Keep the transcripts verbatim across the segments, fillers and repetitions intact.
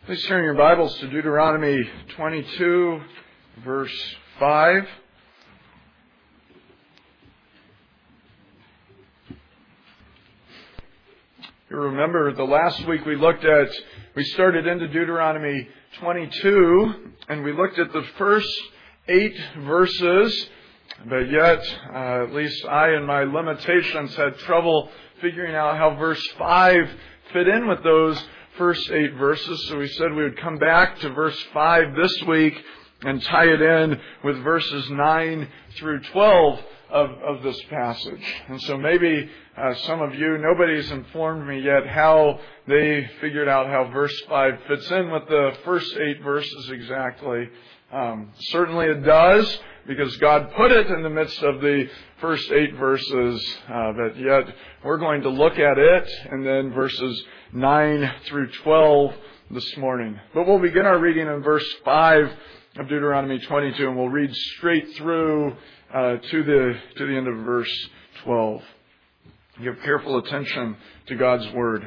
Please turn your Bibles to Deuteronomy twenty-two, verse five. You remember the last week we looked at, we started into Deuteronomy twenty-two, and we looked at the first eight verses, but yet, uh, at least I and my limitations had trouble figuring out how verse five fit in with those first eight verses. So we said we would come back to verse five this week and tie it in with verses nine through twelve of, of this passage. And so maybe uh, some of you, nobody's informed me yet how they figured out how verse five fits in with the first eight verses exactly. Um, certainly it does, because God put it in the midst of the first eight verses, uh, but yet we're going to look at it and then verses nine through twelve this morning. But we'll begin our reading in verse five of Deuteronomy twenty-two, and we'll read straight through uh, to the to the end of verse twelve. Give careful attention to God's word.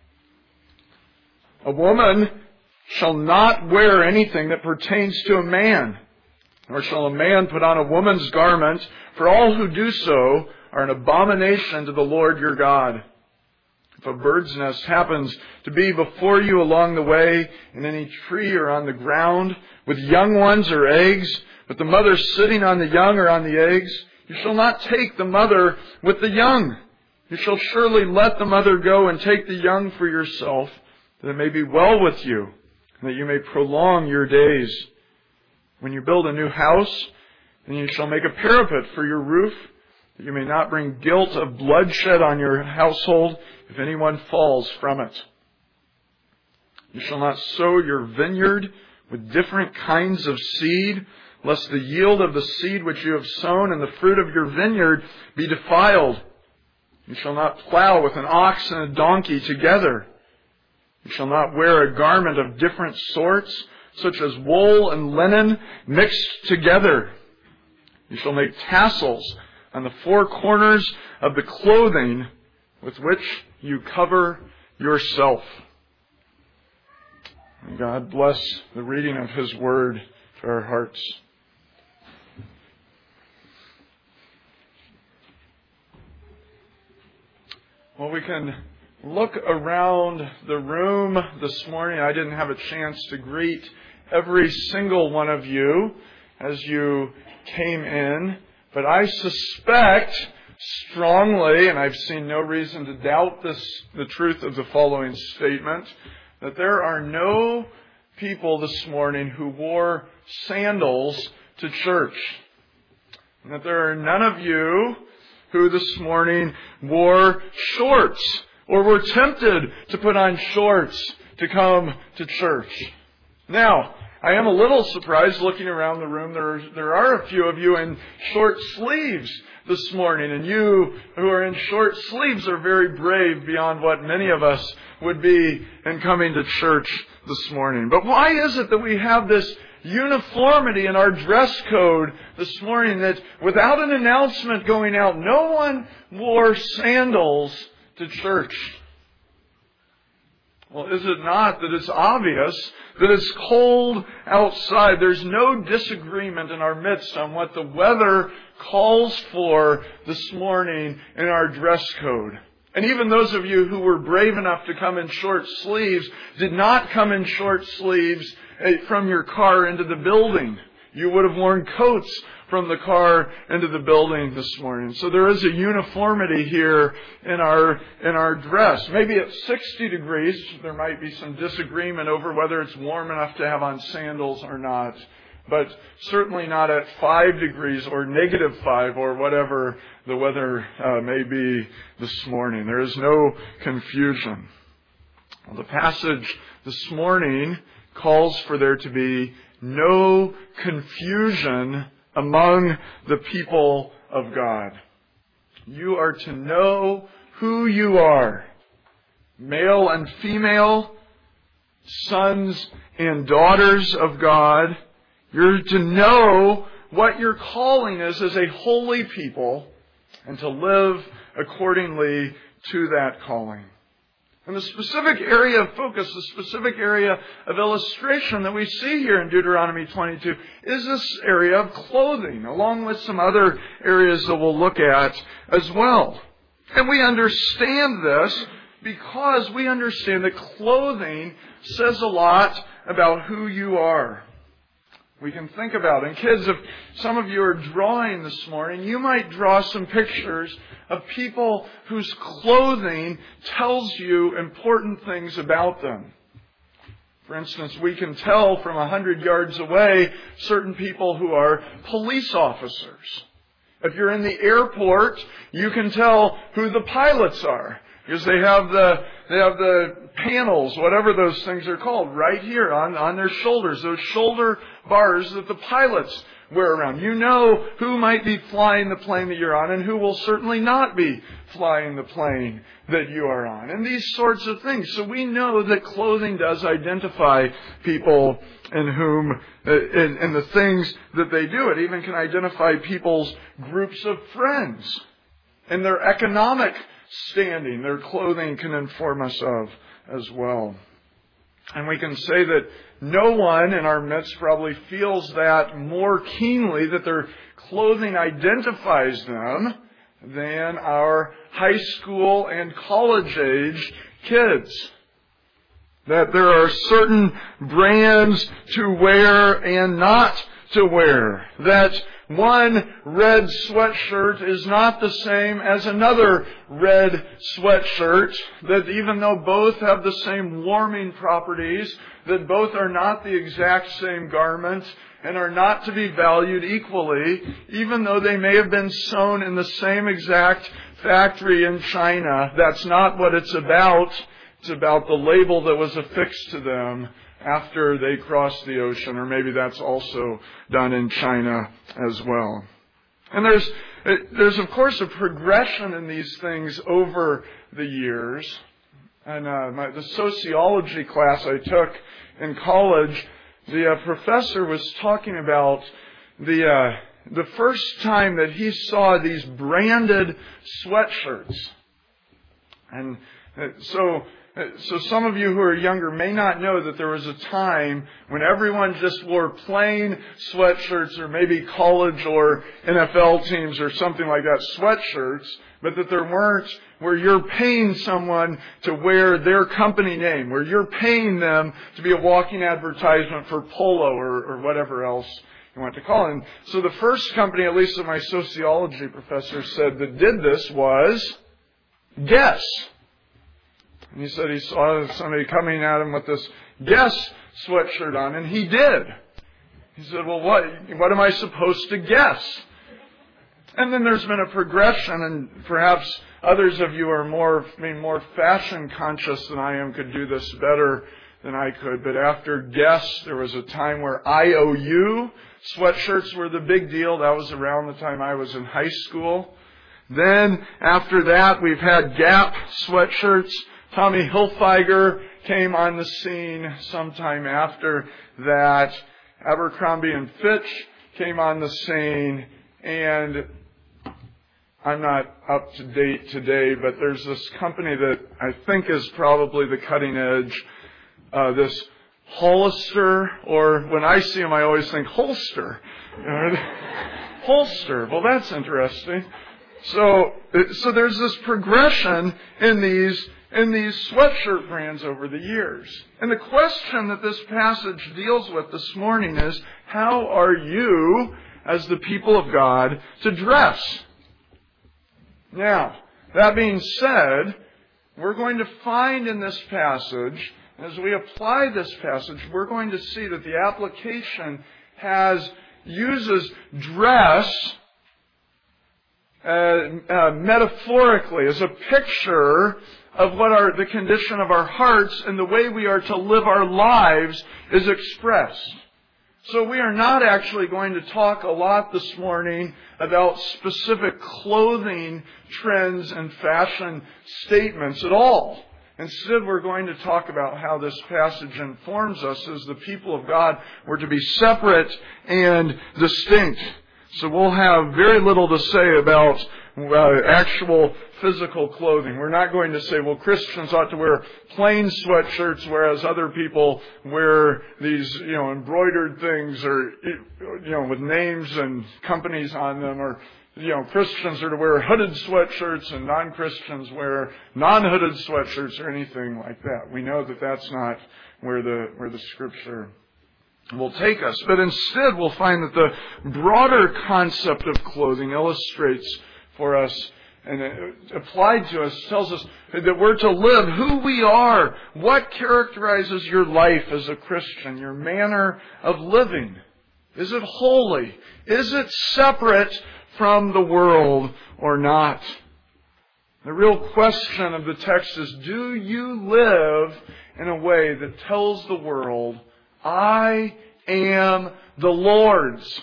A woman shall not wear anything that pertains to a man, nor shall a man put on a woman's garment, for all who do so are an abomination to the Lord your God. If a bird's nest happens to be before you along the way, in any tree or on the ground, with young ones or eggs, with the mother sitting on the young or on the eggs, you shall not take the mother with the young. You shall surely let the mother go and take the young for yourself, that it may be well with you, and that you may prolong your days. When you build a new house, then you shall make a parapet for your roof, that you may not bring guilt of bloodshed on your household if anyone falls from it. You shall not sow your vineyard with different kinds of seed, lest the yield of the seed which you have sown and the fruit of your vineyard be defiled. You shall not plow with an ox and a donkey together. You shall not wear a garment of different sorts, such as wool and linen mixed together. You shall make tassels on the four corners of the clothing with which you cover yourself. And God bless the reading of His Word to our hearts. Well, we can look around the room this morning. I didn't have a chance to greet every single one of you as you came in, but I suspect strongly, and I've seen no reason to doubt this, the truth of the following statement, that there are no people this morning who wore sandals to church. And that there are none of you who this morning wore shorts or were tempted to put on shorts to come to church. Now, I am a little surprised looking around the room. There, there are a few of you in short sleeves this morning, and you who are in short sleeves are very brave beyond what many of us would be in coming to church this morning. But why is it that we have this uniformity in our dress code this morning, that without an announcement going out, no one wore sandals to church? Well, is it not that it's obvious that it's cold outside? There's no disagreement in our midst on what the weather calls for this morning in our dress code. And even those of you who were brave enough to come in short sleeves did not come in short sleeves from your car into the building. You would have worn coats from the car into the building this morning. So there is a uniformity here in our in our dress. Maybe at sixty degrees, there might be some disagreement over whether it's warm enough to have on sandals or not. But certainly not at five degrees or negative five or whatever the weather uh, may be this morning. There is no confusion. Well, the passage this morning calls for there to be no confusion among the people of God. You are to know who you are, male and female, sons and daughters of God. You're to know what your calling is as a holy people and to live accordingly to that calling. And the specific area of focus, the specific area of illustration that we see here in Deuteronomy twenty-two is this area of clothing, along with some other areas that we'll look at as well. And we understand this because we understand that clothing says a lot about who you are. We can think about it. And kids, if some of you are drawing this morning, you might draw some pictures of people whose clothing tells you important things about them. For instance, we can tell from a hundred yards away certain people who are police officers. If you're in the airport, you can tell who the pilots are. Because they have the they have the panels, whatever those things are called, right here on, on their shoulders. Those shoulder bars that the pilots wear around. You know who might be flying the plane that you're on and who will certainly not be flying the plane that you are on. And these sorts of things. So we know that clothing does identify people in whom, in, in the things that they do. It even can identify people's groups of friends and their economic standing. Their clothing can inform us of as well. And we can say that no one in our midst probably feels that more keenly, that their clothing identifies them, than our high school and college age kids. That there are certain brands to wear and not to wear. That one red sweatshirt is not the same as another red sweatshirt. That even though both have the same warming properties, that both are not the exact same garment and are not to be valued equally, even though they may have been sewn in the same exact factory in China. That's not what it's about. It's about the label that was affixed to them after they crossed the ocean, or maybe that's also done in China as well. And there's, there's of course a progression in these things over the years. And uh, my, the sociology class I took in college, the uh, professor was talking about the uh, the first time that he saw these branded sweatshirts. And uh, so... So some of you who are younger may not know that there was a time when everyone just wore plain sweatshirts, or maybe college or N F L teams or something like that, sweatshirts, but that there weren't where you're paying someone to wear their company name, where you're paying them to be a walking advertisement for Polo or, or whatever else you want to call it. And so the first company, at least that my sociology professor said, that did this was Guess. And he said he saw somebody coming at him with this Guess sweatshirt on, and he did. He said, well, what, what am I supposed to guess? And then there's been a progression, and perhaps others of you are more, I mean, more fashion conscious than I am, could do this better than I could. But after Guess, there was a time where I O U sweatshirts were the big deal. That was around the time I was in high school. Then after that, we've had Gap sweatshirts. Tommy Hilfiger came on the scene sometime after that. Abercrombie and Fitch came on the scene. And I'm not up to date today, but there's this company that I think is probably the cutting edge. Uh, this Hollister, or when I see them, I always think Holster. Holster. Well, that's interesting. So, so there's this progression in these in these sweatshirt brands over the years. And the question that this passage deals with this morning is, how are you, as the people of God, to dress? Now, that being said, we're going to find in this passage, as we apply this passage, we're going to see that the application has uses dress uh, uh, metaphorically as a picture of what our the condition of our hearts and the way we are to live our lives is expressed. So we are not actually going to talk a lot this morning about specific clothing trends and fashion statements at all. Instead, we're going to talk about how this passage informs us as the people of God. We're to be separate and distinct. So we'll have very little to say about uh, actual physical clothing. We're not going to say, well, Christians ought to wear plain sweatshirts, whereas other people wear these, you know, embroidered things, or, you know, with names and companies on them, or, you know, Christians are to wear hooded sweatshirts and non-Christians wear non-hooded sweatshirts or anything like that. We know that that's not where the where the Scripture will take us. But instead, we'll find that the broader concept of clothing illustrates for us and applied to us, tells us that we're to live who we are. What characterizes your life as a Christian? Your manner of living. Is it holy? Is it separate from the world or not? The real question of the text is, do you live in a way that tells the world, I am the Lord's?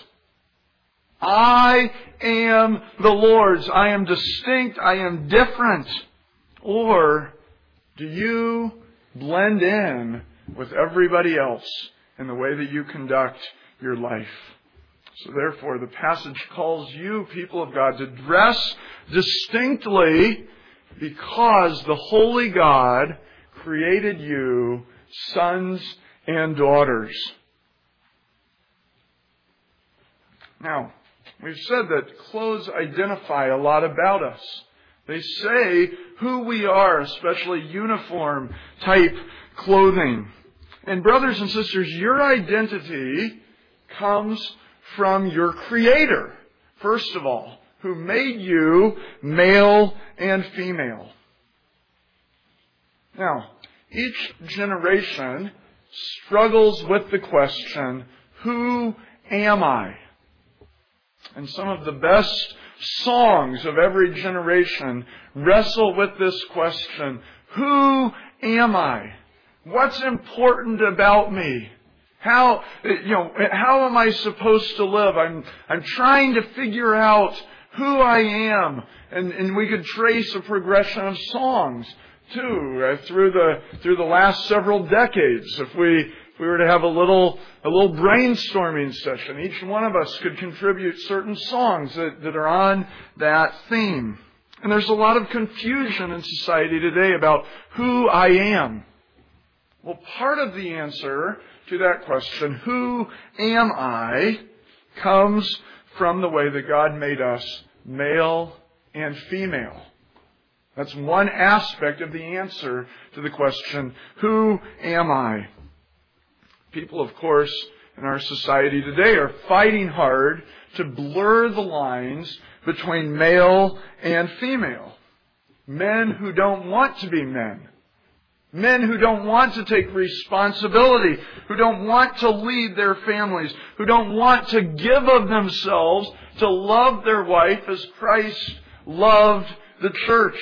I am the Lord's. I am distinct. I am different. Or do you blend in with everybody else in the way that you conduct your life? So therefore, the passage calls you, people of God, to dress distinctly because the holy God created you sons and daughters. Now, we've said that clothes identify a lot about us. They say who we are, especially uniform type clothing. And brothers and sisters, your identity comes from your Creator, first of all, who made you male and female. Now, each generation struggles with the question, who am I? And some of the best songs of every generation wrestle with this question, who am I? What's important about me? How, you know, how am I supposed to live? I'm, I'm trying to figure out who I am. And, and we could trace a progression of songs, too, uh, through the, through the last several decades. If we, if we were to have a little, a little brainstorming session, each one of us could contribute certain songs that, that are on that theme. And there's a lot of confusion in society today about who I am. Well, part of the answer to that question, who am I, comes from the way that God made us male and female. That's one aspect of the answer to the question, who am I? People, of course, in our society today are fighting hard to blur the lines between male and female. Men who don't want to be men. Men who don't want to take responsibility, who don't want to lead their families, who don't want to give of themselves to love their wife as Christ loved the church.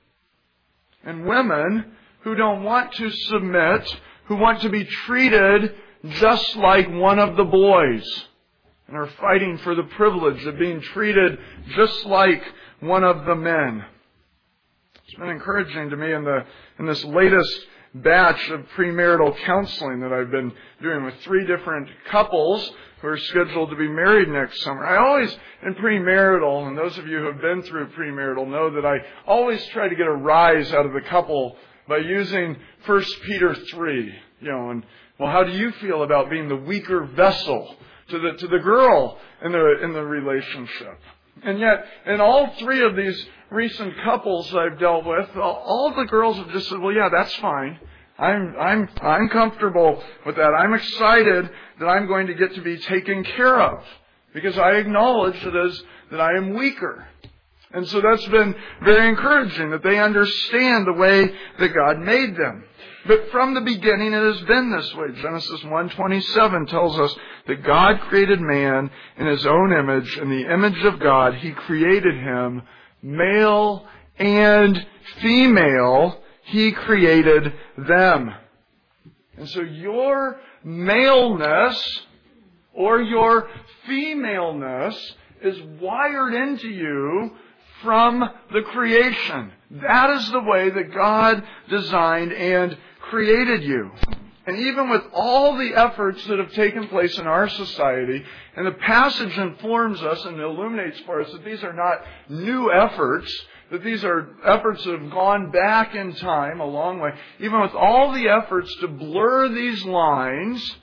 And women who don't want to submit, who want to be treated just like one of the boys, and are fighting for the privilege of being treated just like one of the men. It's been encouraging to me in the in this latest batch of premarital counseling that I've been doing with three different couples who are scheduled to be married next summer. I always, in premarital, and those of you who have been through premarital know that I always try to get a rise out of the couple by using First Peter three. You know, and well, how do you feel about being the weaker vessel to the to the girl in the in the relationship? And yet, in all three of these recent couples I've dealt with, all the girls have just said, well, yeah, that's fine. I'm, I'm, I'm comfortable with that. I'm excited that I'm going to get to be taken care of because I acknowledge that as, that I am weaker. And so that's been very encouraging that they understand the way that God made them. But from the beginning it has been this way. Genesis one twenty-seven tells us that God created man in His own image. In the image of God, He created him. Male and female, He created them. And so your maleness or your femaleness is wired into you from the creation. That is the way that God designed and created you. And even with all the efforts that have taken place in our society, and the passage informs us and illuminates for us that these are not new efforts, that these are efforts that have gone back in time a long way. Even with all the efforts to blur these lines,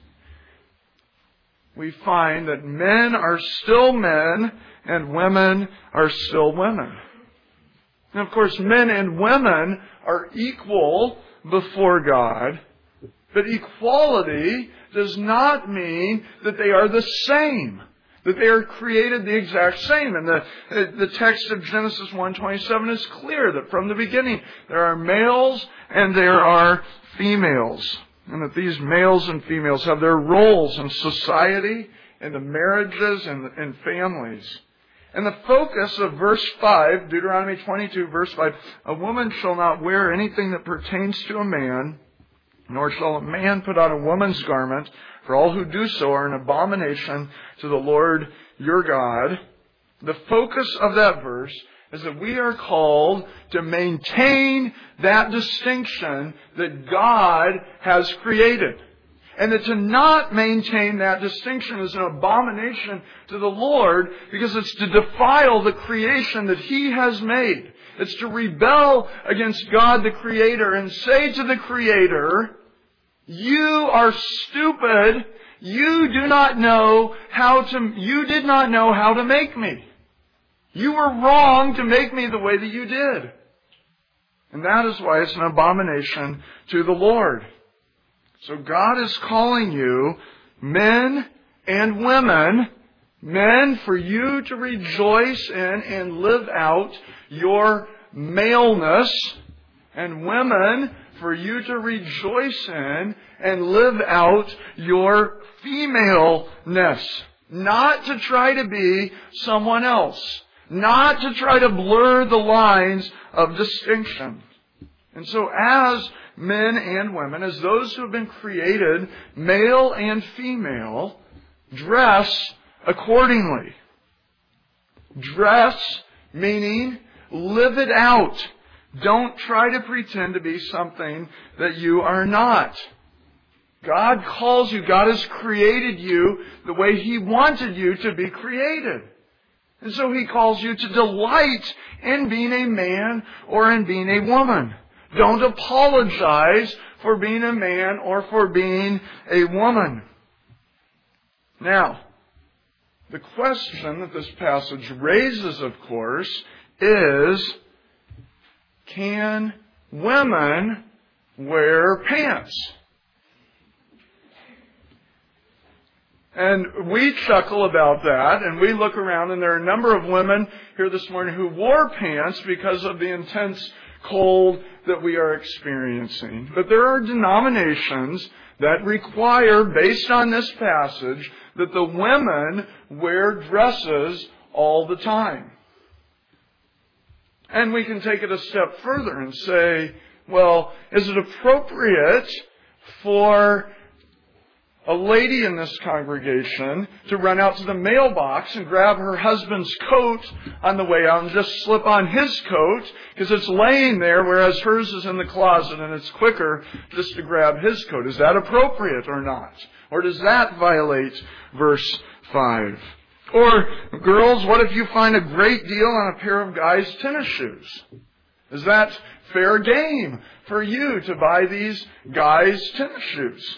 we find that men are still men and women are still women. And of course, men and women are equal before God. But equality does not mean that they are the same, that they are created the exact same. And the, the text of Genesis one twenty-seven is clear that from the beginning there are males and there are females. And that these males and females have their roles in society, in the marriages and in families. And the focus of verse five, Deuteronomy twenty-two, verse five, a woman shall not wear anything that pertains to a man, nor shall a man put on a woman's garment, for all who do so are an abomination to the Lord your God. The focus of that verse is that we are called to maintain that distinction that God has created. And that to not maintain that distinction is an abomination to the Lord because it's to defile the creation that He has made. It's to rebel against God the Creator and say to the Creator, you are stupid. You do not know how to, you did not know how to make me. You were wrong to make me the way that you did. And that is why it's an abomination to the Lord. So God is calling you, men and women, men, for you to rejoice in and live out your maleness, and women, for you to rejoice in and live out your femaleness. Not to try to be someone else. Not to try to blur the lines of distinction. And so as men and women, as those who have been created, male and female, dress accordingly. Dress meaning live it out. Don't try to pretend to be something that you are not. God calls you, God has created you the way He wanted you to be created. And so He calls you to delight in being a man or in being a woman. Don't apologize for being a man or for being a woman. Now, the question that this passage raises, of course, is, can women wear pants? And we chuckle about that, and we look around, and there are a number of women here this morning who wore pants because of the intense cold that we are experiencing. But there are denominations that require, based on this passage, that the women wear dresses all the time. And we can take it a step further and say, well, is it appropriate for a lady in this congregation to run out to the mailbox and grab her husband's coat on the way out and just slip on his coat because it's laying there, whereas hers is in the closet and it's quicker just to grab his coat? Is that appropriate or not? Or does that violate verse five? Or, girls, what if you find a great deal on a pair of guys' tennis shoes? Is that fair game for you to buy these guys' tennis shoes?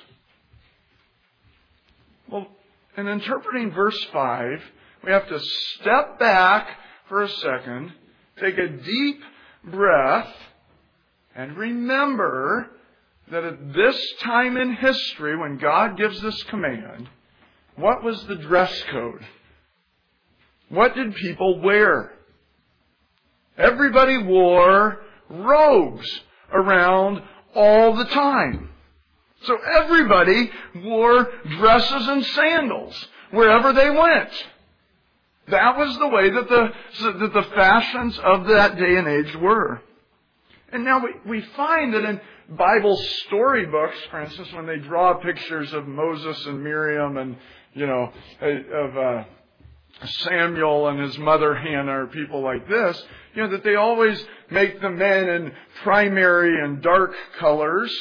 Well, in interpreting verse five, we have to step back for a second, take a deep breath, and remember that at this time in history, when God gives this command, what was the dress code? What did people wear? Everybody wore robes around all the time. So everybody wore dresses and sandals wherever they went. That was the way that the, that the fashions of that day and age were. And now we, we find that in Bible storybooks, for instance, when they draw pictures of Moses and Miriam and, you know, of uh, Samuel and his mother Hannah or people like this, you know, that they always make the men in primary and dark colors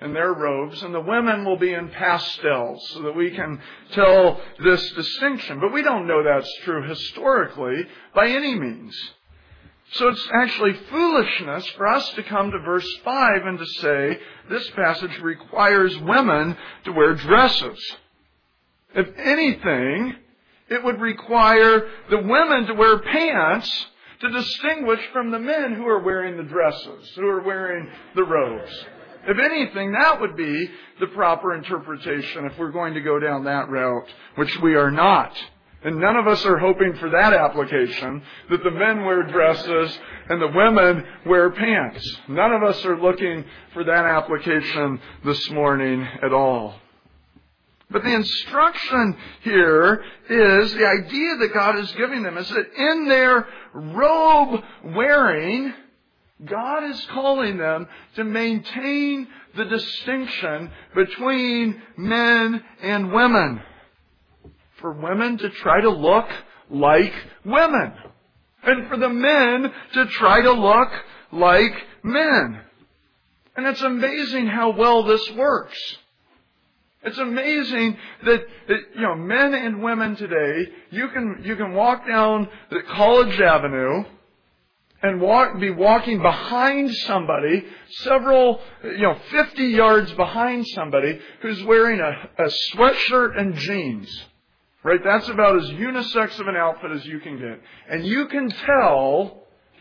in their robes, and the women will be in pastels, so that we can tell this distinction. But we don't know that's true historically by any means. So it's actually foolishness for us to come to verse five and to say this passage requires women to wear dresses. If anything, it would require the women to wear pants to distinguish from the men who are wearing the dresses, who are wearing the robes. If anything, that would be the proper interpretation if we're going to go down that route, which we are not. And none of us are hoping for that application, that the men wear dresses and the women wear pants. None of us are looking for that application this morning at all. But the instruction here is, the idea that God is giving them is that in their robe wearing, God is calling them to maintain the distinction between men and women. For women to try to look like women. And for the men to try to look like men. And it's amazing how well this works. It's amazing that, that you know men and women today, you can you can walk down the College Avenue and walk be walking behind somebody, several you know fifty yards behind somebody who's wearing a, a sweatshirt and jeans. Right? That's about as unisex of an outfit as you can get. And you can tell,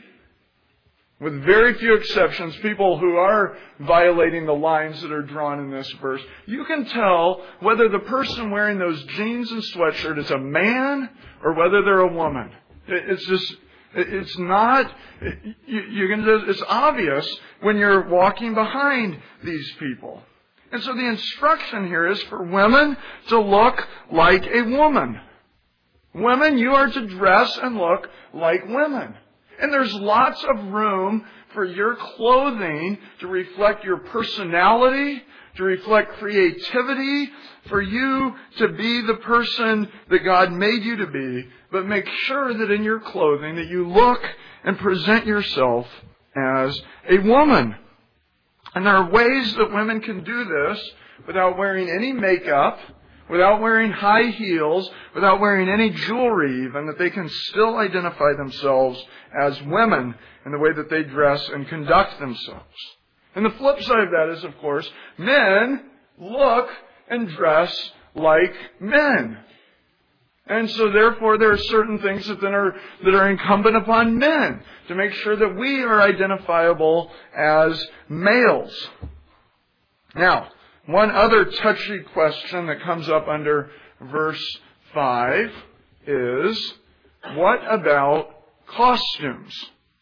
with very few exceptions, people who are violating the lines that are drawn in this verse, you can tell whether the person wearing those jeans and sweatshirt is a man or whether they're a woman. It's just, it's not, you, you can, it's obvious when you're walking behind these people. And so the instruction here is for women to look like a woman. Women, you are to dress and look like women. And there's lots of room for your clothing to reflect your personality, to reflect creativity, for you to be the person that God made you to be. But make sure that in your clothing that you look and present yourself as a woman. And there are ways that women can do this without wearing any makeup, without wearing high heels, without wearing any jewelry even, that they can still identify themselves as women in the way that they dress and conduct themselves. And the flip side of that is, of course, men look and dress like men. And so therefore there are certain things that then are that are incumbent upon men to make sure that we are identifiable as males. Now, one other touchy question that comes up under verse five is, what about costumes?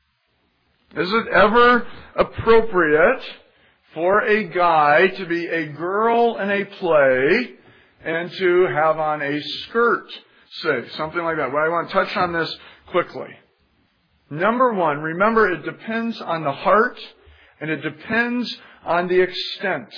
Is it ever appropriate for a guy to be a girl in a play and to have on a skirt? Say, something like that. Well, I want to touch on this quickly. Number one, remember it depends on the heart and it depends on the extent.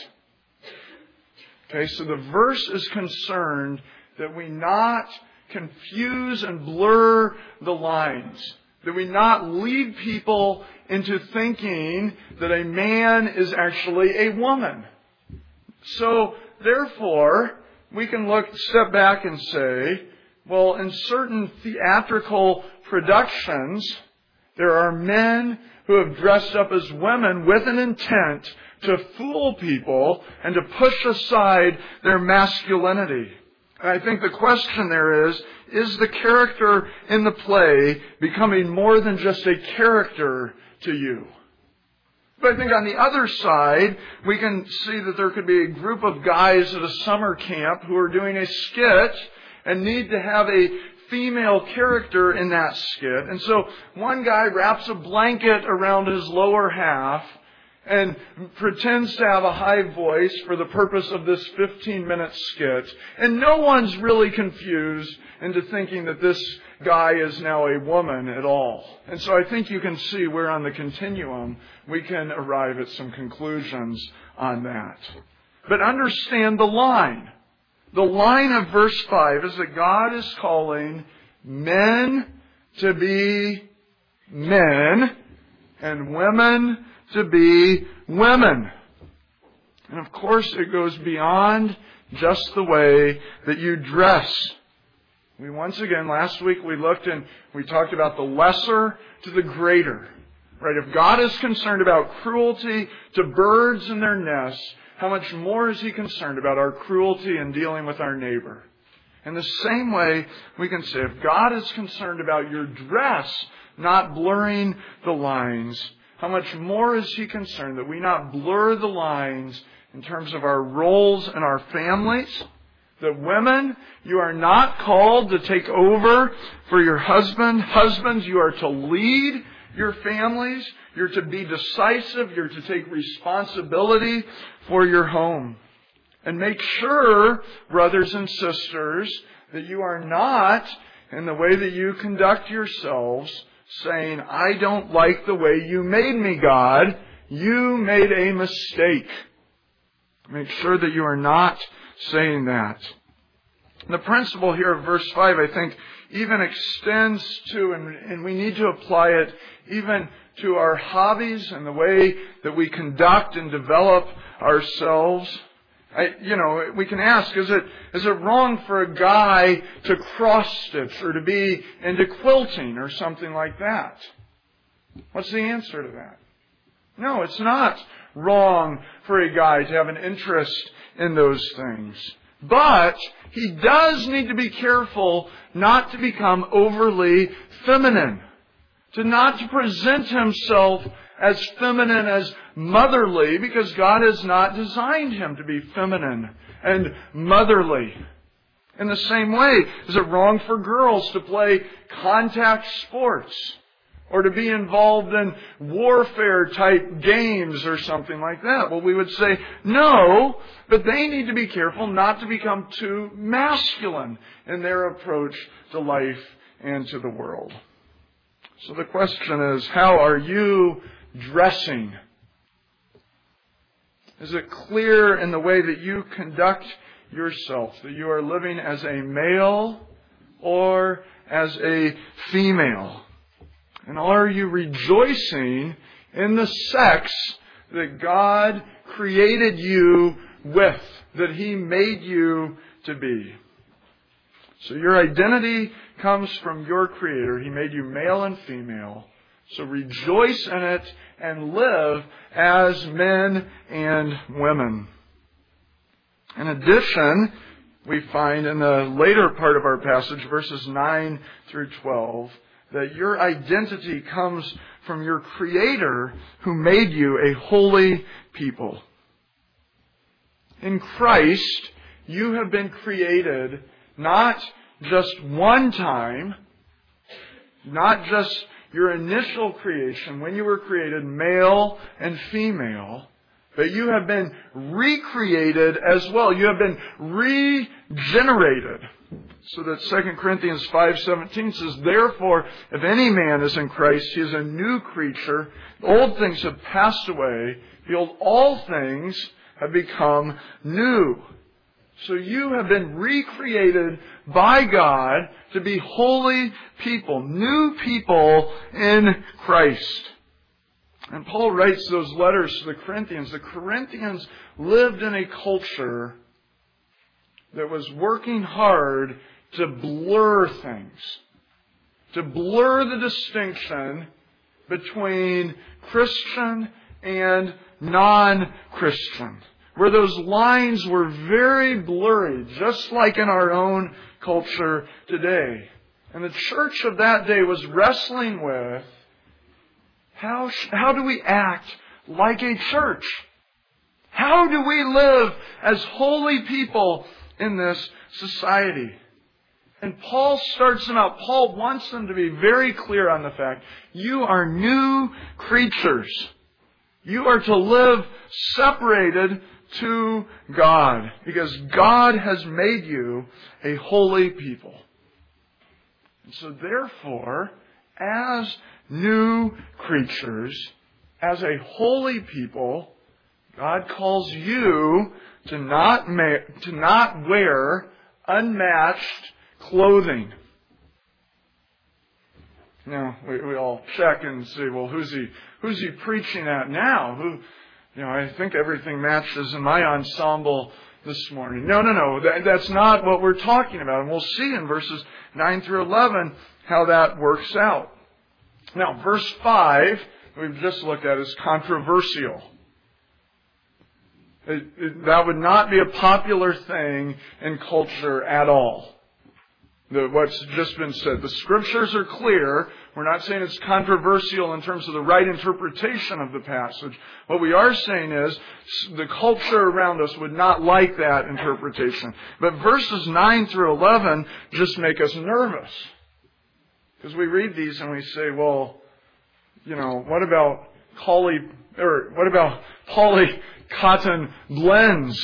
Okay, so the verse is concerned that we not confuse and blur the lines. That we not lead people into thinking that a man is actually a woman. So, therefore, we can look, step back and say, well, in certain theatrical productions, there are men who have dressed up as women with an intent to fool people and to push aside their masculinity. And I think the question there is, is the character in the play becoming more than just a character to you? But I think on the other side, we can see that there could be a group of guys at a summer camp who are doing a skit and need to have a female character in that skit. And so one guy wraps a blanket around his lower half and pretends to have a high voice for the purpose of this fifteen-minute skit. And no one's really confused into thinking that this guy is now a woman at all. And so I think you can see where on the continuum we can arrive at some conclusions on that. But understand the line. The line of verse five is that God is calling men to be men and women to be women. And of course, it goes beyond just the way that you dress. We once again, last week we looked and we talked about the lesser to the greater. Right? If God is concerned about cruelty to birds in their nests, how much more is He concerned about our cruelty in dealing with our neighbor? In the same way, we can say, if God is concerned about your dress not blurring the lines, how much more is He concerned that we not blur the lines in terms of our roles in our families? That women, you are not called to take over for your husband. Husbands, you are to lead your families. You're to be decisive. You're to take responsibility for your home. And make sure, brothers and sisters, that you are not, in the way that you conduct yourselves, saying, I don't like the way you made me, God. You made a mistake. Make sure that you are not saying that. The principle here of verse five, I think, even extends to, and, and we need to apply it even to our hobbies and the way that we conduct and develop ourselves. I, you know, we can ask, is it is it wrong for a guy to cross-stitch or to be into quilting or something like that? What's the answer to that? No, it's not wrong for a guy to have an interest in those things. But he does need to be careful not to become overly feminine. To not to present himself as feminine, as motherly, because God has not designed him to be feminine and motherly. In the same way, is it wrong for girls to play contact sports or to be involved in warfare type games or something like that? Well, we would say no, but they need to be careful not to become too masculine in their approach to life and to the world. So the question is, how are you dressing? Is it clear in the way that you conduct yourself that you are living as a male or as a female? And are you rejoicing in the sex that God created you with, that He made you to be? So your identity comes from your Creator. He made you male and female. So rejoice in it and live as men and women. In addition, we find in the later part of our passage, verses nine through twelve, that your identity comes from your Creator who made you a holy people. In Christ, you have been created not just one time, not just your initial creation, when you were created male and female, but you have been recreated as well. You have been regenerated. So that Second Corinthians five seventeen says, therefore, if any man is in Christ, he is a new creature. Old things have passed away. Behold, all things have become new. So you have been recreated by God to be holy people, new people in Christ. And Paul writes those letters to the Corinthians. The Corinthians lived in a culture that was working hard to blur things, to blur the distinction between Christian and non-Christian, where those lines were very blurry, just like in our own culture today. And the church of that day was wrestling with, how, how do we act like a church? How do we live as holy people in this society? And Paul starts them out. Paul wants them to be very clear on the fact, you are new creatures. You are to live separated to God, because God has made you a holy people. And so therefore, as new creatures, as a holy people, God calls you to not ma- to not wear unmatched clothing. Now, we, we all check and say, well, who's he, who's he preaching at now? Who, you know, I think everything matches in my ensemble this morning. No, no, no. That, that's not what we're talking about. And we'll see in verses nine through eleven how that works out. Now, verse five, we've just looked at, is controversial. It, it, that would not be a popular thing in culture at all. The, what's just been said. The Scriptures are clear. We're not saying it's controversial in terms of the right interpretation of the passage. What we are saying is the culture around us would not like that interpretation. But verses nine through eleven just make us nervous. Because we read these and we say, well, you know, what about poly, or what about poly-cotton blends?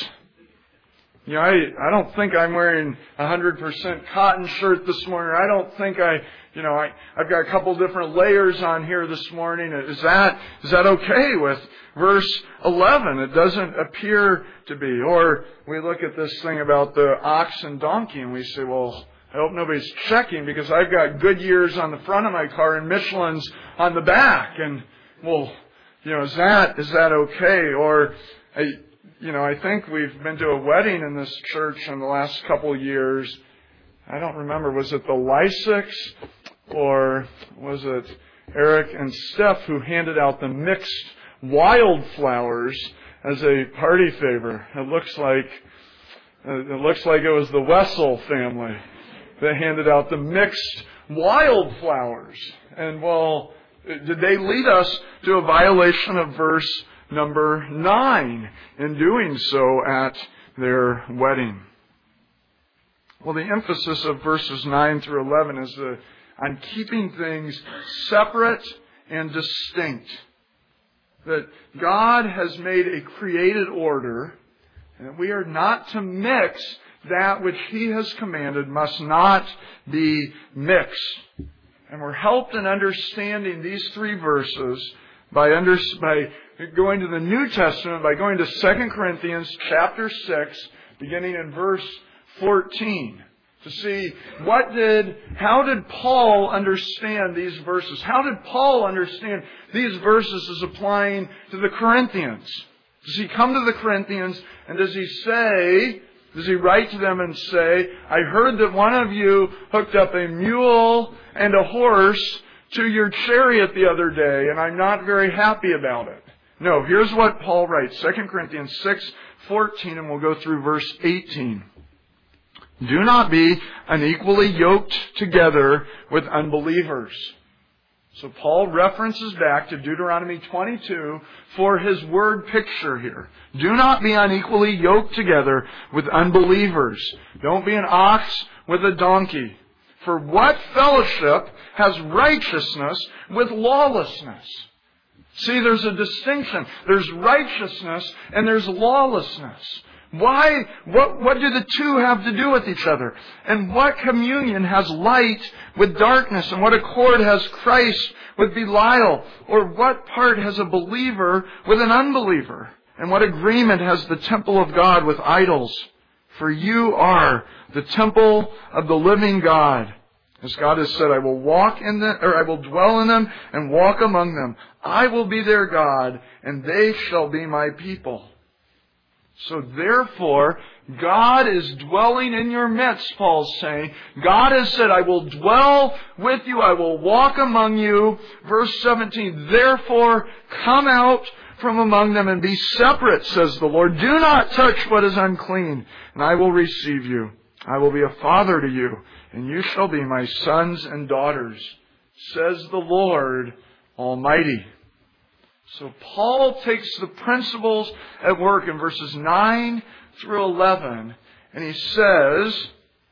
You know, I, I don't think I'm wearing a one hundred percent cotton shirt this morning. I don't think I, you know, I, I've got a couple different layers on here this morning. Is that, is that okay with verse eleven? It doesn't appear to be. Or we look at this thing about the ox and donkey and we say, well, I hope nobody's checking because I've got Goodyears on the front of my car and Michelin's on the back. And, well, you know, is that, is that okay? Or, I, You know, I think we've been to a wedding in this church in the last couple of years. I don't remember, was it the Lysicks or was it Eric and Steph who handed out the mixed wildflowers as a party favor? It looks like it looks like it was the Wessel family that handed out the mixed wildflowers. And well, did they lead us to a violation of verse number nine in doing so at their wedding? Well, the emphasis of verses nine through eleven is uh, on keeping things separate and distinct. That God has made a created order, and we are not to mix that which He has commanded must not be mixed. And we're helped in understanding these three verses by, under, by going to the New Testament, by going to Second Corinthians chapter six, beginning in verse fourteen, to see what did, how did Paul understand these verses? How did Paul understand these verses as applying to the Corinthians? Does he come to the Corinthians and does he say, does he write to them and say, I heard that one of you hooked up a mule and a horse to your chariot the other day, and I'm not very happy about it. No, here's what Paul writes, Second Corinthians six fourteen, and we'll go through verse eighteen. Do not be unequally yoked together with unbelievers. So Paul references back to Deuteronomy twenty-two for his word picture here. Do not be unequally yoked together with unbelievers. Don't be an ox with a donkey. For what fellowship has righteousness with lawlessness? See, there's a distinction. There's righteousness and there's lawlessness. Why? What, what do the two have to do with each other? And what communion has light with darkness? And what accord has Christ with Belial? Or what part has a believer with an unbeliever? And what agreement has the temple of God with idols? For you are the temple of the living God. As God has said, I will walk in them, or I will dwell in them and walk among them. I will be their God, and they shall be my people. So therefore, God is dwelling in your midst, Paul's saying. God has said, I will dwell with you, I will walk among you. Verse seventeen, therefore come out from among them and be separate, says the Lord. Do not touch what is unclean, and I will receive you. I will be a father to you, and you shall be my sons and daughters, says the Lord Almighty. So Paul takes the principles at work in verses nine through eleven, and he says,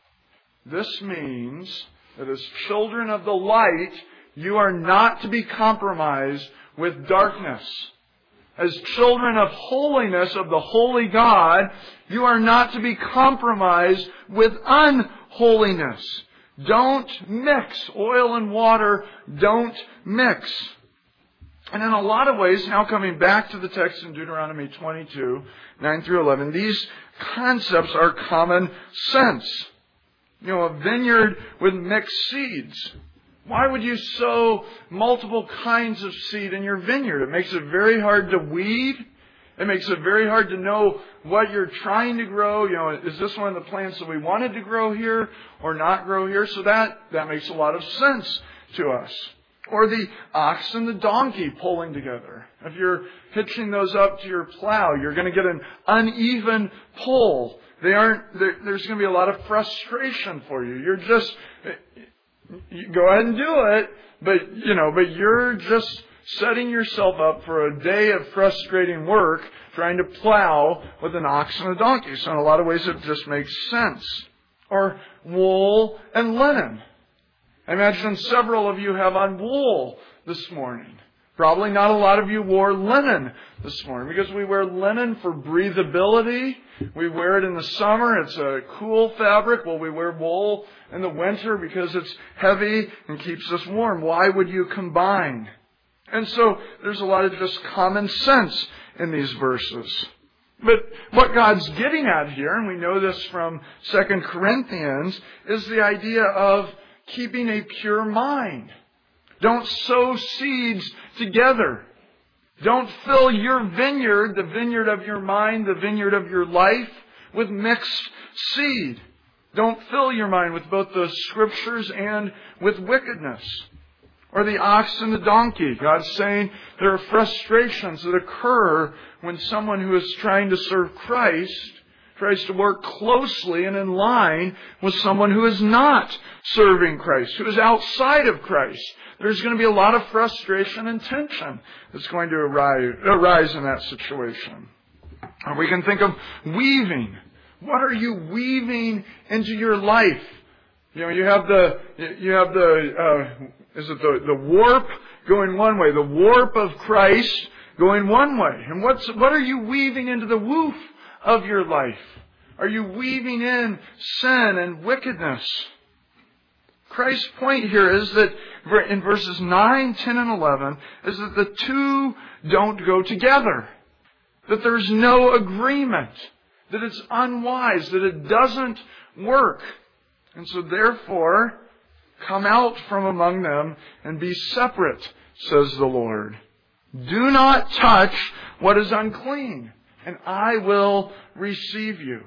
this means that as children of the light, you are not to be compromised with darkness. As children of holiness of the holy God, you are not to be compromised with unholiness. Don't mix. Oil and water don't mix. And in a lot of ways, now coming back to the text in Deuteronomy twenty-two, nine through eleven, these concepts are common sense. You know, a vineyard with mixed seeds. Why would you sow multiple kinds of seed in your vineyard? It makes it very hard to weed. It makes it very hard to know what you're trying to grow. You know, is this one of the plants that we wanted to grow here or not grow here? So that, that makes a lot of sense to us. Or the ox and the donkey pulling together. If you're hitching those up to your plow, you're going to get an uneven pull. They aren't, there's going to be a lot of frustration for you. You're just, you go ahead and do it, but, you know, but you're just setting yourself up for a day of frustrating work trying to plow with an ox and a donkey. So in a lot of ways it just makes sense. Or wool and linen. I imagine several of you have on wool this morning. Probably not a lot of you wore linen this morning because we wear linen for breathability. We wear it in the summer. It's a cool fabric. Well, we wear wool in the winter because it's heavy and keeps us warm. Why would you combine? And so there's a lot of just common sense in these verses. But what God's getting at here, and we know this from Second Corinthians, is the idea of keeping a pure mind. Don't sow seeds together. Don't fill your vineyard, the vineyard of your mind, the vineyard of your life, with mixed seed. Don't fill your mind with both the Scriptures and with wickedness. Or the ox and the donkey. God's saying there are frustrations that occur when someone who is trying to serve Christ tries to work closely and in line with someone who is not serving Christ, who is outside of Christ. There's going to be a lot of frustration and tension that's going to arise, arise in that situation. Or we can think of weaving. What are you weaving into your life? You know, you have the, you have the, uh, is it the, the warp going one way, the warp of Christ going one way. And what's, what are you weaving into the woof of your life? Are you weaving in sin and wickedness? Christ's point here is that in verses nine, ten, and eleven is that the two don't go together. That there's no agreement. That it's unwise. That it doesn't work. And so therefore, come out from among them and be separate, says the Lord. Do not touch what is unclean, and I will receive you.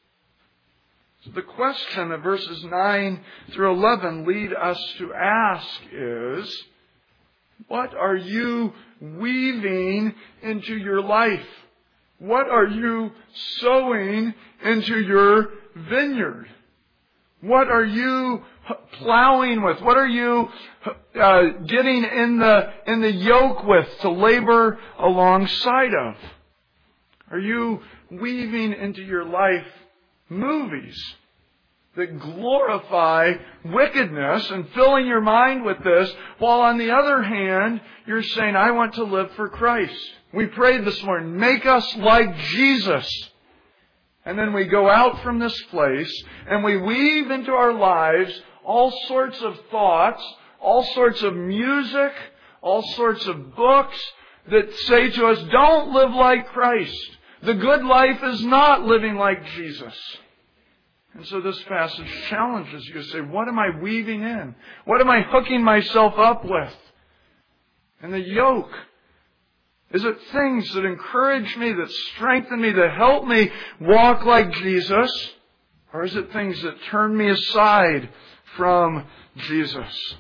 So the question that verses nine through eleven lead us to ask is, what are you weaving into your life? What are you sowing into your vineyard? What are you plowing with? What are you uh, getting in the in the yoke with to labor alongside of? Are you weaving into your life movies that glorify wickedness and filling your mind with this, while on the other hand, you're saying, I want to live for Christ. We prayed this morning, make us like Jesus. And then we go out from this place and we weave into our lives all sorts of thoughts, all sorts of music, all sorts of books that say to us, don't live like Christ. The good life is not living like Jesus. And so this passage challenges you to say, what am I weaving in? What am I hooking myself up with? And the yoke. Is it things that encourage me, that strengthen me, that help me walk like Jesus? Or is it things that turn me aside from Jesus?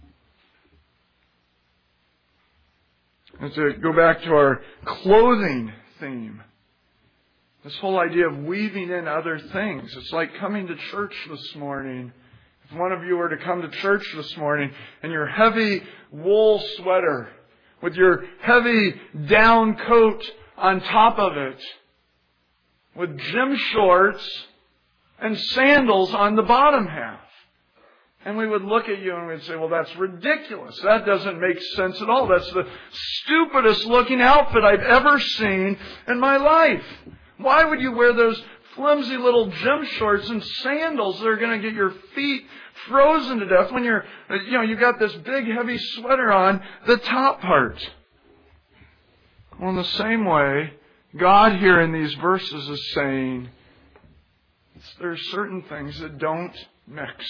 And to go back to our clothing theme, this whole idea of weaving in other things. It's like coming to church this morning. If one of you were to come to church this morning and your heavy wool sweater with your heavy down coat on top of it, with gym shorts and sandals on the bottom half. And we would look at you and we'd say, well, that's ridiculous. That doesn't make sense at all. That's the stupidest looking outfit I've ever seen in my life. Why would you wear those flimsy little gym shorts and sandals that are going to get your feet frozen to death when you're, you know, you've got this big heavy sweater on the top part? Well, in the same way, God here in these verses is saying there are certain things that don't mix.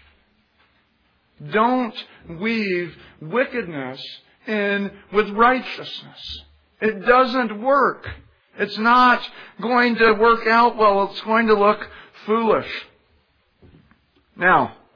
Don't weave wickedness in with righteousness. It doesn't work. It's not going to work out well. It's going to look foolish. Now,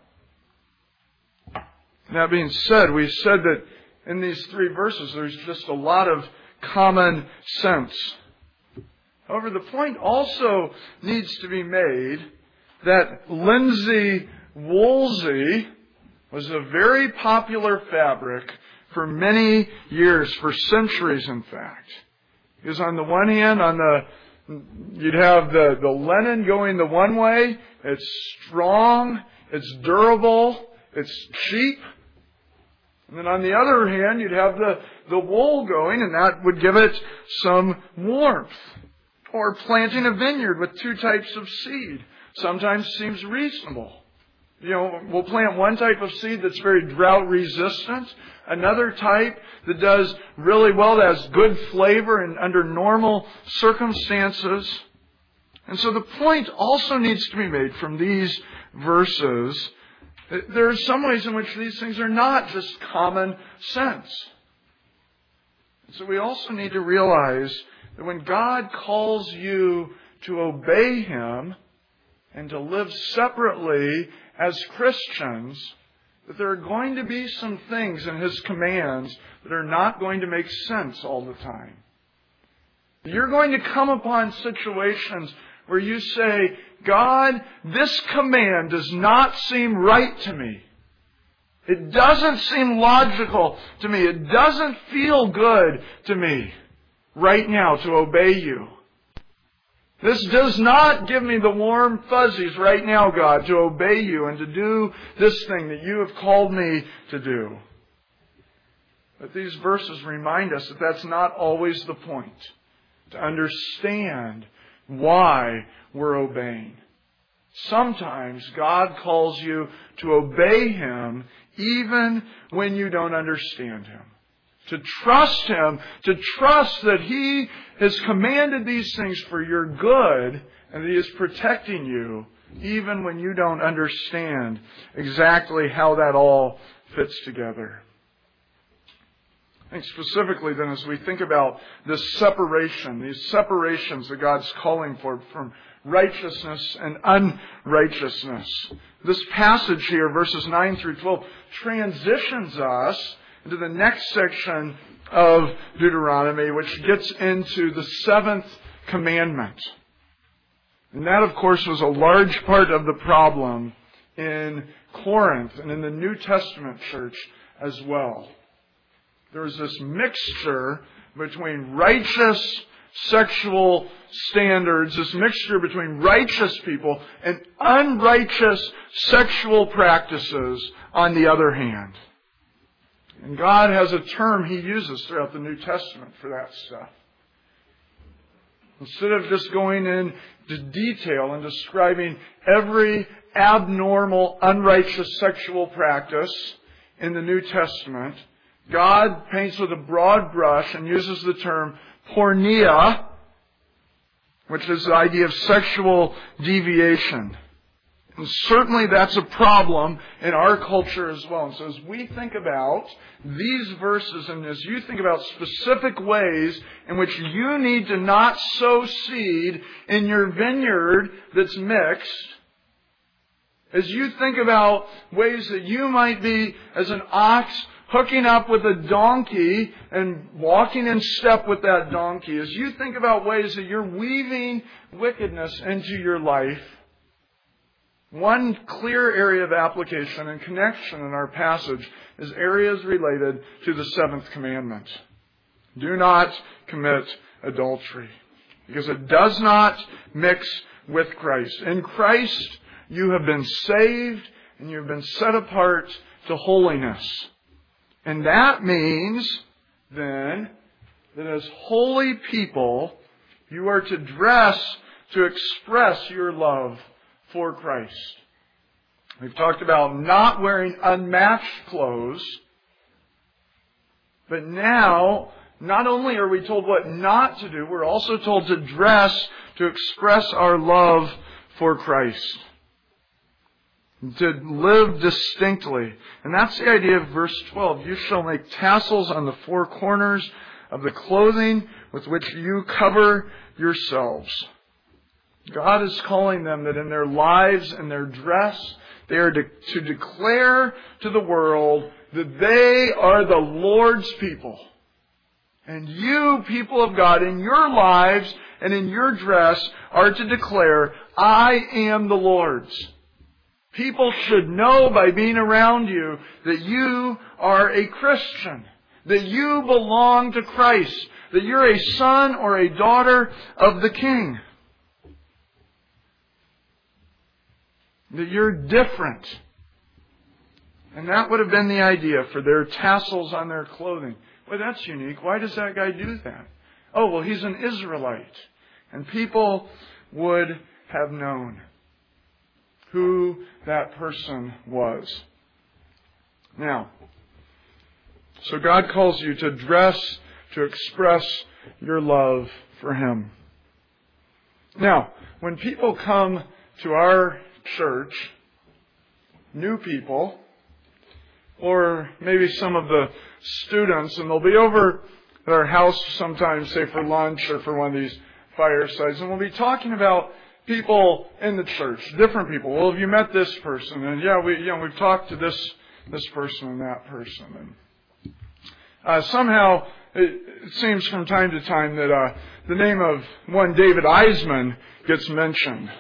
that being said, we said that in these three verses there's just a lot of common sense. However, the point also needs to be made that linsey woolsey was a very popular fabric for many years, for centuries in fact. Because on the one hand, on the you'd have the, the linen going the one way. It's strong, it's durable, it's cheap. And then on the other hand, you'd have the, the wool going, and that would give it some warmth. Or planting a vineyard with two types of seed sometimes seems reasonable. You know, we'll plant one type of seed that's very drought resistant, another type that does really well, that has good flavor and under normal circumstances. And so the point also needs to be made from these verses. There are some ways in which these things are not just common sense. So we also need to realize that when God calls you to obey Him and to live separately as Christians, that there are going to be some things in His commands that are not going to make sense all the time. You're going to come upon situations where you say, God, this command does not seem right to me. It doesn't seem logical to me. It doesn't feel good to me right now to obey you. This does not give me the warm fuzzies right now, God, to obey you and to do this thing that you have called me to do. But these verses remind us that that's not always the point. To understand why we're obeying. Sometimes God calls you to obey Him even when you don't understand Him. To trust Him, to trust that He has commanded these things for your good and that He is protecting you even when you don't understand exactly how that all fits together. I think specifically then as we think about this separation, these separations that God's calling for from righteousness and unrighteousness. This passage here, verses nine through twelve, transitions us into the next section of Deuteronomy, which gets into the seventh commandment. And that, of course, was a large part of the problem in Corinth and in the New Testament church as well. There was this mixture between righteous sexual standards, this mixture between righteous people and unrighteous sexual practices on the other hand. And God has a term He uses throughout the New Testament for that stuff. Instead of just going into detail and describing every abnormal, unrighteous sexual practice in the New Testament, God paints with a broad brush and uses the term porneia, which is the idea of sexual deviation. And certainly that's a problem in our culture as well. And so as we think about these verses and as you think about specific ways in which you need to not sow seed in your vineyard that's mixed, as you think about ways that you might be as an ox hooking up with a donkey and walking in step with that donkey, as you think about ways that you're weaving wickedness into your life, one clear area of application and connection in our passage is areas related to the seventh commandment. Do not commit adultery, because it does not mix with Christ. In Christ, you have been saved and you've been set apart to holiness. And that means, then, that as holy people, you are to dress to express your love for Christ. We've talked about not wearing unmatched clothes, but now, not only are we told what not to do, we're also told to dress to express our love for Christ. To live distinctly. And that's the idea of verse twelve. You shall make tassels on the four corners of the clothing with which you cover yourselves. God is calling them that in their lives and their dress, they are to, to declare to the world that they are the Lord's people. And you, people of God, in your lives and in your dress, are to declare, I am the Lord's. People should know by being around you that you are a Christian, that you belong to Christ, that you're a son or a daughter of the King, that you're different. And that would have been the idea for their tassels on their clothing. Well, that's unique. Why does that guy do that? Oh, well, he's an Israelite. And people would have known who that person was. Now, so God calls you to dress, to express your love for Him. Now, when people come to our church, new people, or maybe some of the students, and they'll be over at our house sometimes, say for lunch or for one of these firesides, and we'll be talking about people in the church, different people. Well, have you met this person? And yeah, we, you know, we've talked to this this person and that person. And uh, somehow it, it seems from time to time that uh, the name of one David Eisman gets mentioned.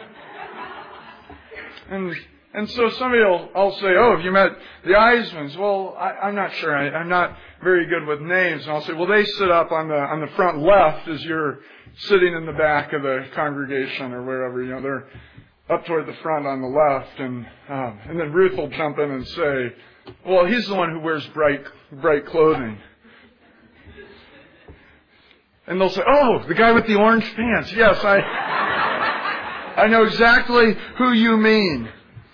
And and so somebody will I'll say, oh, have you met the Eismans? Well, I, I'm not sure. I, I'm not very good with names. And I'll say, well, they sit up on the on the front left as you're sitting in the back of the congregation or wherever. You know, they're up toward the front on the left. And um, and then Ruth will jump in and say, well, he's the one who wears bright bright clothing. And they'll say, oh, the guy with the orange pants. Yes, I I know exactly who you mean.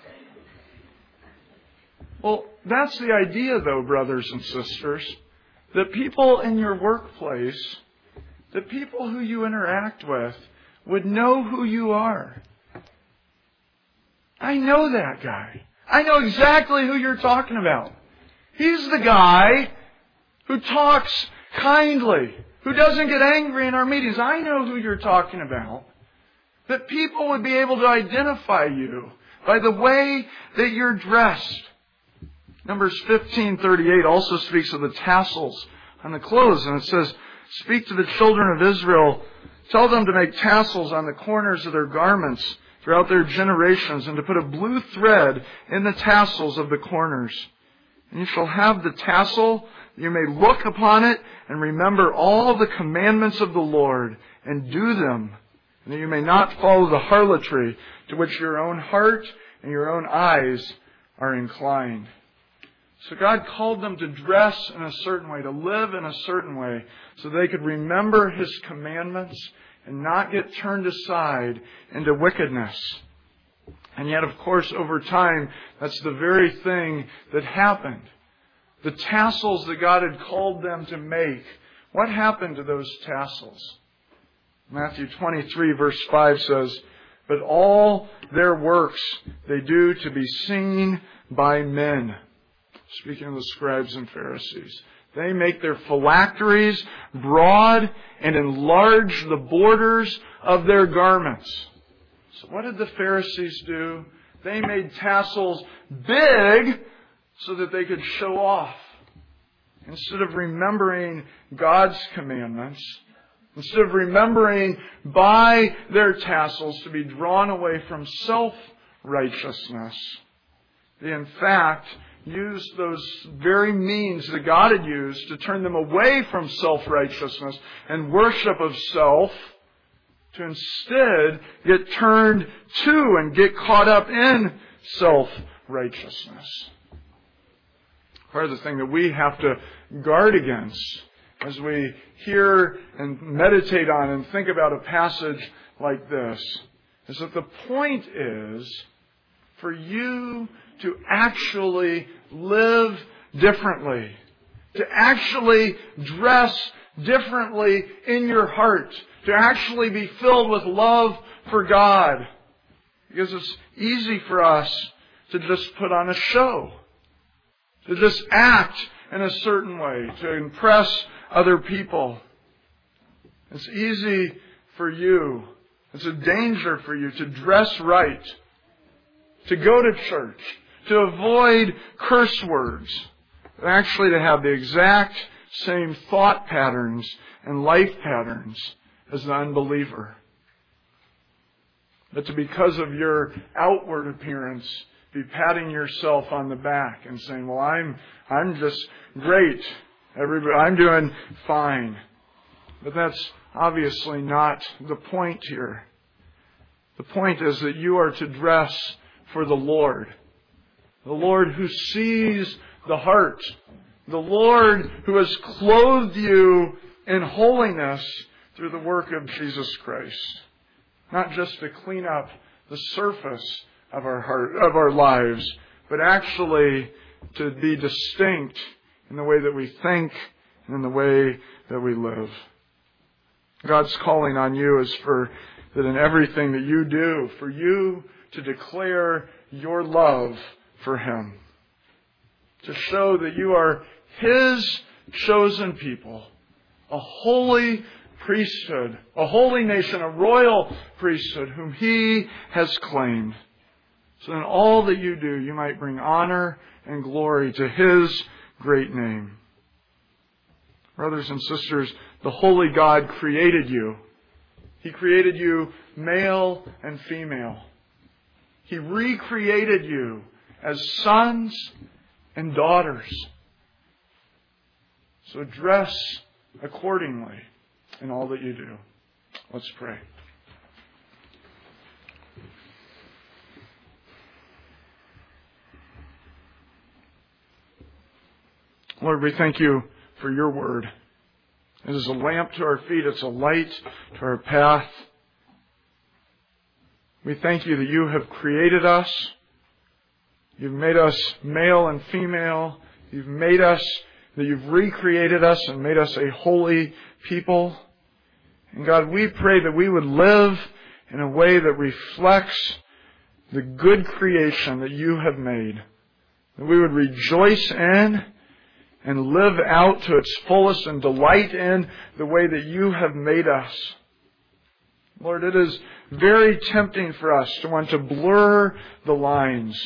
Well, that's the idea, though, brothers and sisters, that people in your workplace, the people who you interact with, would know who you are. I know that guy. I know exactly who you're talking about. He's the guy who talks kindly, who doesn't get angry in our meetings. I know who you're talking about. That people would be able to identify you by the way that you're dressed. Numbers fifteen thirty-eight also speaks of the tassels on the clothes. And it says, speak to the children of Israel, tell them to make tassels on the corners of their garments throughout their generations, and to put a blue thread in the tassels of the corners. And you shall have the tassel, that you may look upon it and remember all the commandments of the Lord and do them, and that you may not follow the harlotry to which your own heart and your own eyes are inclined. So God called them to dress in a certain way, to live in a certain way, so they could remember His commandments and not get turned aside into wickedness. And yet, of course, over time, that's the very thing that happened. The tassels that God had called them to make, what happened to those tassels? Matthew twenty-three verse five says, but all their works they do to be seen by men. Speaking of the scribes and Pharisees. They make their phylacteries broad and enlarge the borders of their garments. So what did the Pharisees do? They made tassels big so that they could show off. Instead of remembering God's commandments, instead of remembering by their tassels to be drawn away from self-righteousness, they in fact used those very means that God had used to turn them away from self-righteousness and worship of self, to instead get turned to and get caught up in self-righteousness. Part of the thing that we have to guard against as we hear and meditate on and think about a passage like this is that the point is for you to actually live differently, to actually dress differently in your heart, to actually be filled with love for God. Because it's easy for us to just put on a show, to just act in a certain way, to impress other people. It's easy for you. It's a danger for you to dress right, to go to church, to avoid curse words, but actually to have the exact same thought patterns and life patterns as the unbeliever. But to, because of your outward appearance, be patting yourself on the back and saying, well, I'm I'm just great. Everybody, I'm doing fine. But that's obviously not the point here. The point is that you are to dress for the Lord. The Lord who sees the heart. The Lord who has clothed you in holiness through the work of Jesus Christ. Not just to clean up the surface of our heart, of our lives, but actually to be distinct in the way that we think and in the way that we live. God's calling on you is for that in everything that you do, for you to declare your love for Him. To show that you are His chosen people, a holy priesthood, a holy nation, a royal priesthood whom He has claimed. So in all that you do, you might bring honor and glory to His great name. Brothers and sisters, the holy God created you. He created you male and female. He recreated you as sons and daughters. So dress accordingly in all that you do. Let's pray. Lord, we thank you for your word. It is a lamp to our feet. It's a light to our path. We thank you that you have created us. You've made us male and female. You've made us, that you've recreated us and made us a holy people. And God, we pray that we would live in a way that reflects the good creation that you have made. That we would rejoice in and live out to its fullest and delight in the way that you have made us. Lord, it is very tempting for us to want to blur the lines.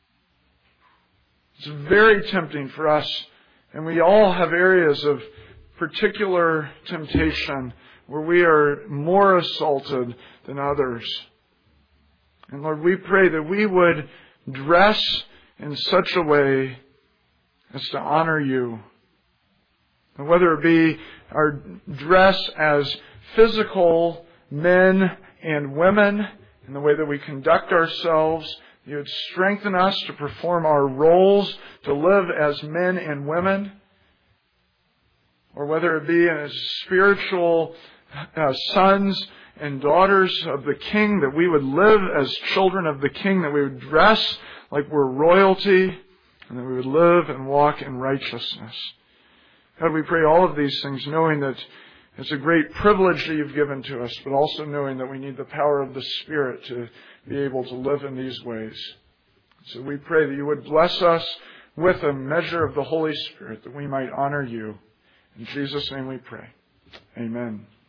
It's very tempting for us, and we all have areas of particular temptation where we are more assaulted than others. And Lord, we pray that we would dress in such a way as to honor you. And whether it be our dress as physical men and women, in the way that we conduct ourselves, you would strengthen us to perform our roles, to live as men and women. Or whether it be as spiritual uh, sons and daughters of the King, that we would live as children of the King, that we would dress like we're royalty, and that we would live and walk in righteousness. God, we pray all of these things knowing that it's a great privilege that you've given to us, but also knowing that we need the power of the Spirit to be able to live in these ways. So we pray that you would bless us with a measure of the Holy Spirit, that we might honor you. In Jesus' name we pray. Amen.